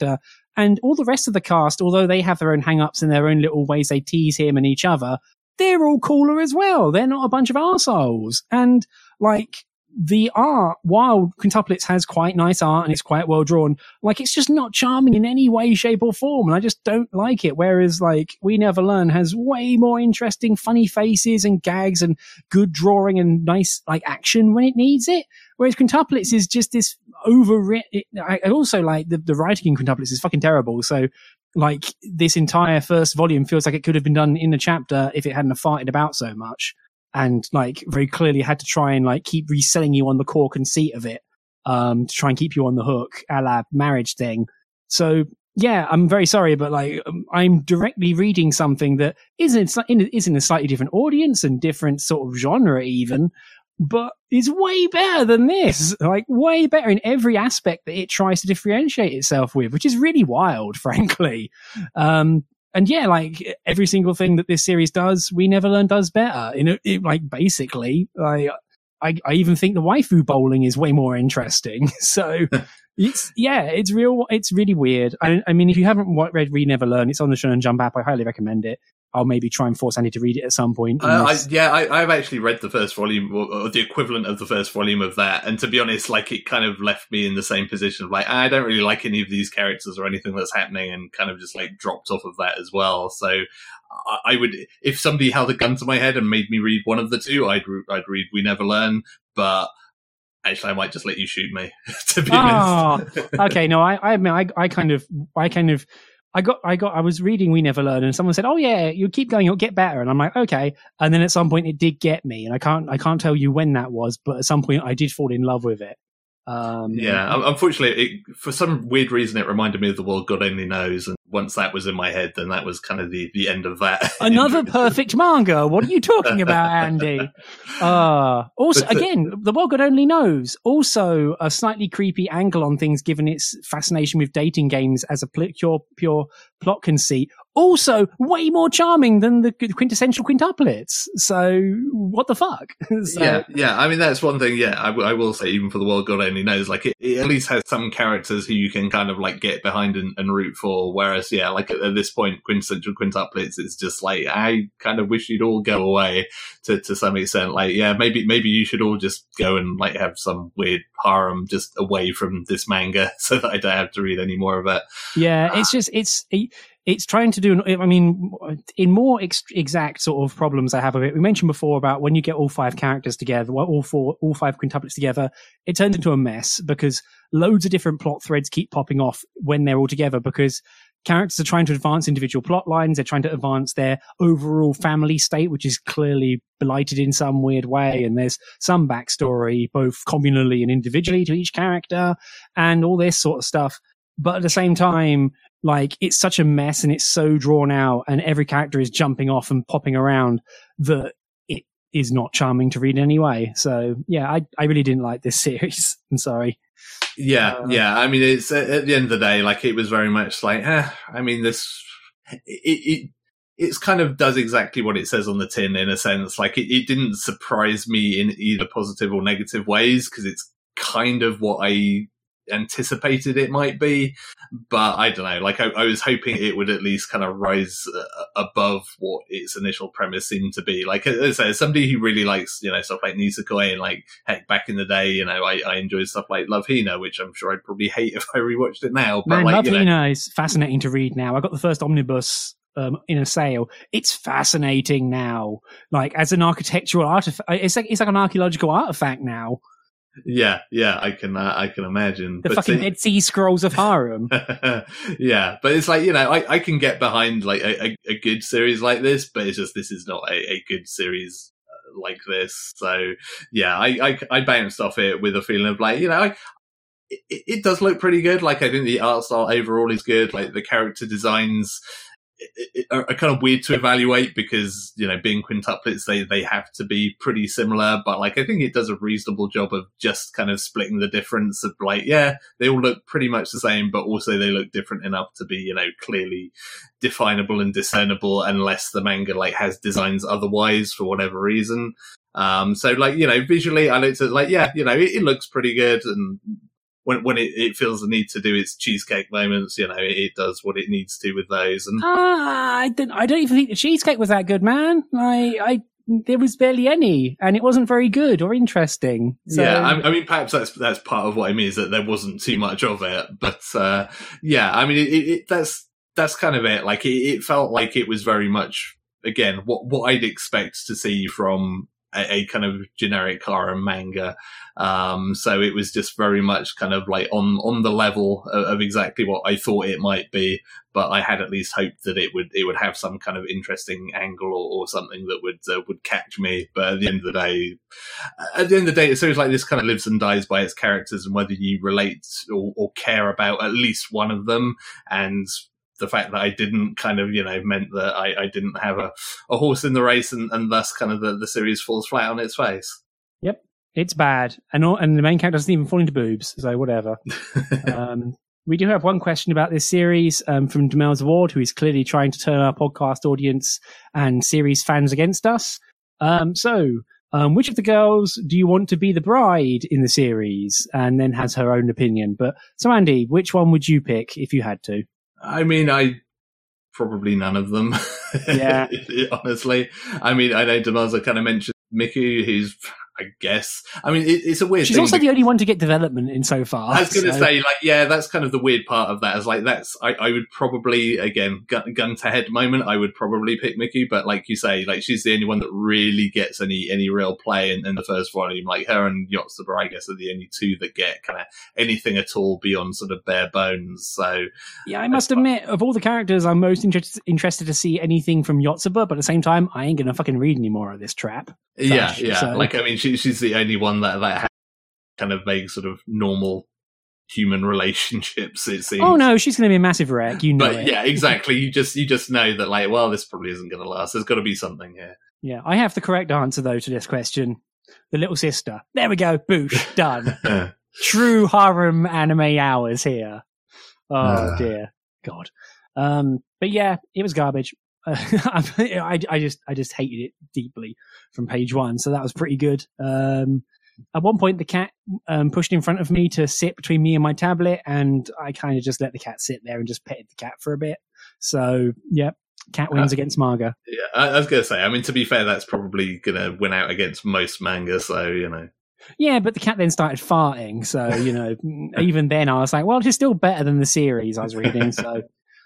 S1: And all the rest of the cast, although they have their own hang-ups and their own little ways they tease him and each other, they're all cooler as well. They're not a bunch of arseholes. And, like, the art, while Quintuplets has quite nice art and it's quite well drawn, like, it's just not charming in any way, shape, or form. And I just don't like it. Whereas, like, We Never Learn has way more interesting, funny faces and gags and good drawing and nice, like, action when it needs it. Whereas Quintuplets is just this overwritten. I also like the, the writing in Quintuplets is fucking terrible. So, like, this entire first volume feels like it could have been done in a chapter if it hadn't have farted about so much. And, like, very clearly had to try and, like, keep reselling you on the core conceit of it, um, to try and keep you on the hook, a la Marriage Thing. So, yeah, I'm very sorry, but, like, I'm directly reading something that isn't, is in a slightly different audience and different sort of genre even, but is way better than this. Like, way better in every aspect that it tries to differentiate itself with, which is really wild, frankly. Um, And yeah, like every single thing that this series does, We Never Learn does better. In it, it, like basically, I, I I even think the waifu bowling is way more interesting. So it's yeah, it's real. It's really weird. I, I mean, if you haven't read We Never Learn, it's on the Shonen Jump app. I highly recommend it. I'll maybe try and force Andy to read it at some point.
S2: Uh, I, yeah, I, I've actually read the first volume, or, or the equivalent of the first volume of that, and to be honest, like, it kind of left me in the same position of, like, I don't really like any of these characters or anything that's happening, and kind of just, like, dropped off of that as well. So I, I would, if somebody held a gun to my head and made me read one of the two, I'd, I'd read We Never Learn, but actually, I might just let you shoot me, to be
S1: oh,
S2: honest.
S1: Okay, no, I, I admit, I, I kind of, I kind of, I got, I got, I was reading We Never Learn and someone said, oh yeah, you keep going, it'll get better. And I'm like, okay. And then at some point it did get me, and I can't, I can't tell you when that was, but at some point I did fall in love with it. Um,
S2: yeah, and, unfortunately, it, for some weird reason, it reminded me of The World God Only Knows. And once that was in my head, then that was kind of the, the end of that.
S1: Another perfect manga. What are you talking about, Andy? Uh, also,
S2: But, uh,
S1: again, The World God Only Knows. Also, a slightly creepy angle on things given its fascination with dating games as a pl- pure, pure plot conceit. Also, way more charming than the quintessential quintuplets. So, what the fuck? So,
S2: yeah, yeah. I mean, that's one thing. Yeah, I, w- I will say, even for The World God Only Knows, like, it, it at least has some characters who you can kind of, like, get behind and, and root for. Whereas, yeah, like, at, at this point, quintessential quintuplets, it's just like, I kind of wish you'd all go away to to some extent. Like, yeah, maybe maybe you should all just go and, like, have some weird harem just away from this manga so that I don't have to read any more of it.
S1: Yeah, it's just it's. It, It's trying to do, I mean, in more ex- exact sort of problems I have with it. We mentioned before about when you get all five characters together, all four, all five quintuplets together, it turns into a mess because loads of different plot threads keep popping off when they're all together because characters are trying to advance individual plot lines. They're trying to advance their overall family state, which is clearly blighted in some weird way. And there's some backstory, both communally and individually to each character and all this sort of stuff. But at the same time, like, it's such a mess and it's so drawn out and every character is jumping off and popping around that it is not charming to read anyway. So, yeah, I, I really didn't like this series. I'm sorry.
S2: Yeah,
S1: uh,
S2: yeah. I mean, it's at the end of the day, like, it was very much like, eh, I mean, this, it, it, it's kind of does exactly what it says on the tin in a sense. Like, it, it didn't surprise me in either positive or negative ways because it's kind of what I anticipated it might be, but I don't know, like I, I was hoping it would at least kind of rise uh, above what its initial premise seemed to be. Like, as I say, as somebody who really likes, you know, stuff like Nisekoi and, like, heck, back in the day, you know, I, I enjoyed stuff like Love Hina, which I'm sure I'd probably hate if I rewatched it now. But
S1: Man,
S2: like,
S1: Love
S2: you know,
S1: Hina is fascinating to read now. I got the first omnibus um, in a sale. It's fascinating now, like as an architectural artifact. It's like it's like an archaeological artifact now.
S2: Yeah, yeah, I can, uh, I can imagine
S1: the
S2: but
S1: fucking
S2: see,
S1: Dead Sea Scrolls of Harem.
S2: Yeah, but it's like, you know, I, I can get behind like a, a, a good series like this, but it's just this is not a, a good series uh, like this. So yeah, I, I I bounced off it with a feeling of like, you know, I, it, it does look pretty good. Like, I think the art style overall is good. Like, the character designs are kind of weird to evaluate because, you know, being quintuplets, they, they have to be pretty similar. But, like, I think it does a reasonable job of just kind of splitting the difference of, like, yeah, they all look pretty much the same, but also they look different enough to be, you know, clearly definable and discernible unless the manga, like, has designs otherwise for whatever reason. Um, so, like, you know, visually, I looked at, like, yeah, you know, it, it looks pretty good and when when it, it feels the need to do its cheesecake moments, you know, it, it does what it needs to with those. And
S1: ah, I don't, I don't even think the cheesecake was that good, man. I, I, there was barely any, and it wasn't very good or interesting. So.
S2: Yeah, I, I mean, perhaps that's that's part of what I mean is that there wasn't too much of it. But uh, yeah, I mean, it, it, that's that's kind of it. Like, it, it felt like it was very much, again, what what I'd expect to see from a, a kind of generic harem manga. Um, so it was just very much kind of like on, on the level of, of exactly what I thought it might be, but I had at least hoped that it would, it would have some kind of interesting angle or, or something that would, uh, would catch me. But at the end of the day, at the end of the day, a series like this kind of lives and dies by its characters and whether you relate or, or care about at least one of them. And the fact that I didn't kind of, you know, meant that I, I didn't have a, a horse in the race and, and thus kind of the, the series falls flat on its face.
S1: Yep. It's bad. And all, and the main character doesn't even fall into boobs, so whatever. um, we do have one question about this series um, from Demel's Award, who is clearly trying to turn our podcast audience and series fans against us. Um, so, um, which of the girls do you want to be the bride in the series? And then has her own opinion. But so, Andy, which one would you pick if you had to?
S2: I mean, I probably none of them.
S1: Yeah.
S2: Honestly. I mean, I know Demelza kind of mentioned Miku, who's, I guess. I mean, it, it's a weird
S1: She's
S2: thing.
S1: also the only one to get development in so far.
S2: I was going to
S1: so.
S2: say, like, yeah, that's kind of the weird part of that. Is like, that's, I, I would probably, again, gun, gun to head moment, I would probably pick Miku. But like you say, like, she's the only one that really gets any, any real play in, in the first volume. Like, her and Yotsuba, I guess, are the only two that get kind of anything at all beyond sort of bare bones. So,
S1: yeah, I must admit, of all the characters, I'm most inter- interested to see anything from Yotsuba. But at the same time, I ain't going to fucking read any more of this trap.
S2: Yeah,
S1: Trash,
S2: yeah.
S1: so.
S2: Like, I mean, she, she's the only one that, that has kind of vague sort of normal human relationships, it seems.
S1: Oh no, she's going to be a massive wreck, you know
S2: But
S1: it.
S2: yeah, exactly. You just, you just know that, like, well, this probably isn't going to last. There's got to be something here.
S1: Yeah, I have the correct answer, though, to this question. The little sister. There we go. Boosh. Done. True harem anime hours here. Oh, uh. dear. God. Um, but yeah, it was garbage. Uh, I, I just I just hated it deeply from page one, so that was pretty good. Um, at one point, the cat um, pushed in front of me to sit between me and my tablet, and I kind of just let the cat sit there and just petted the cat for a bit. So, yeah, cat wins uh, against manga.
S2: Yeah, I, I was going to say, I mean, to be fair, that's probably going to win out against most manga, so, you know.
S1: Yeah, but the cat then started farting, so, you know, even then I was like, well, it's still better than the series I was reading, so,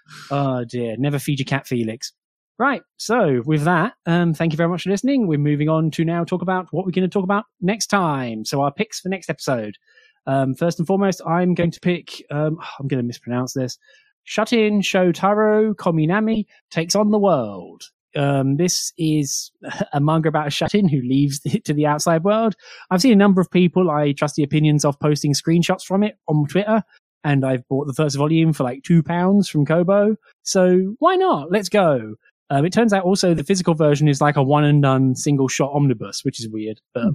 S1: oh dear, never feed your cat Felix. Right, so with that, um, thank you very much for listening. We're moving on to now talk about what we're going to talk about next time. So our picks for next episode. Um, first and foremost, I'm going to pick, um, I'm going to mispronounce this, Shut-in Shotaro Kominami Takes on the World. Um, this is a manga about a shut-in who leaves to the outside world. I've seen a number of people I trust the opinions of posting screenshots from it on Twitter, and I've bought the first volume for like two pounds from Kobo. So why not? Let's go. Um, it turns out also the physical version is like a one and done single shot omnibus, which is weird. But,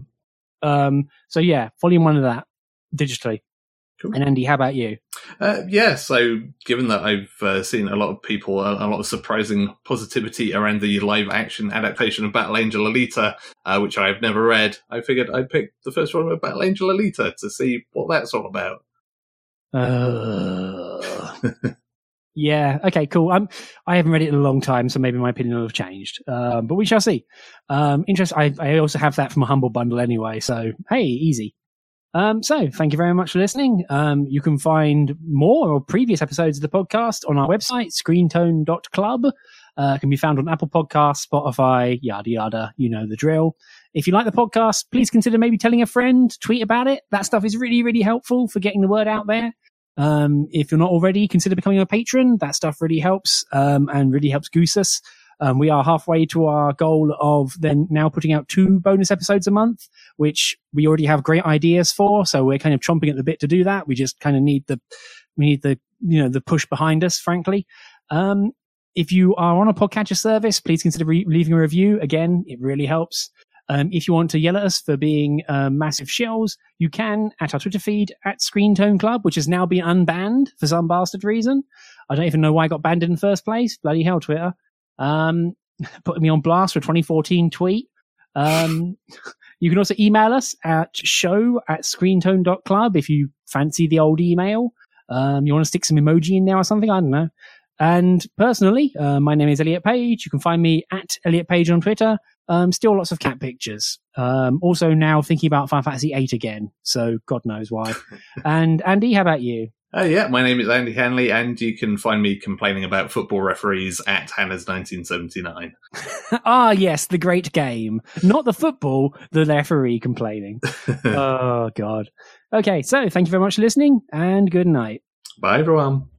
S1: um, so yeah, volume one of that digitally. Cool. And Andy, how about you?
S2: Uh, yeah, so given that I've uh, seen a lot of people, a, a lot of surprising positivity around the live action adaptation of Battle Angel Alita, uh, which I have never read, I figured I'd pick the first one of Battle Angel Alita to see what that's all about.
S1: Uh... Yeah. Okay. Cool. Um, I haven't read it in a long time, so maybe my opinion will have changed. Um, but we shall see. Um, interest. I, I also have that from a Humble Bundle anyway. So hey, easy. Um, so thank you very much for listening. Um, you can find more or previous episodes of the podcast on our website, screentone dot club. Uh, can be found on Apple Podcasts, Spotify, yada yada. You know the drill. If you like the podcast, please consider maybe telling a friend, tweet about it. That stuff is really, really helpful for getting the word out there. Um, if you're not already, consider becoming a patron. That stuff really helps, um, and really helps goose us. Um, we are halfway to our goal of then now putting out two bonus episodes a month, which we already have great ideas for. So we're kind of chomping at the bit to do that. We just kind of need the, we need the, you know, the push behind us, frankly. Um, if you are on a podcatcher service, please consider re- leaving a review. Again, it really helps. Um, if you want to yell at us for being um, massive shills, you can at our Twitter feed at Screen Tone Club, which has now been unbanned for some bastard reason. I don't even know why I got banned in the first place. Bloody hell, Twitter. Um, putting me on blast for a twenty fourteen tweet. Um, You can also email us at show at screentone dot club if you fancy the old email. Um, you want to stick some emoji in there or something? I don't know. And personally, uh, my name is Elliot Page. You can find me at Elliot Page on Twitter. Um, still lots of cat pictures. Um, also now thinking about Final Fantasy eight again. So God knows why. And Andy, how about you?
S2: Uh, yeah, my name is Andy Hanley, and you can find me complaining about football referees at Hannah's nineteen seventy-nine.
S1: Ah, yes, the great game. Not the football, the referee complaining. Oh, God. Okay, so thank you very much for listening, and good night.
S2: Bye, everyone.